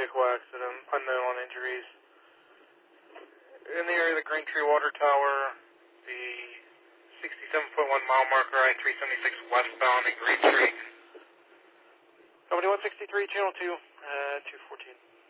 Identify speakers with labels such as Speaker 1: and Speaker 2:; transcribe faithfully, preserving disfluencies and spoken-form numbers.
Speaker 1: vehicle accident, unknown on injuries. In the area of the Green Tree Water Tower, the sixty-seven point one mile marker, I three seventy-six westbound in Green Tree. Company one sixty-three, channel two, uh, two fourteen.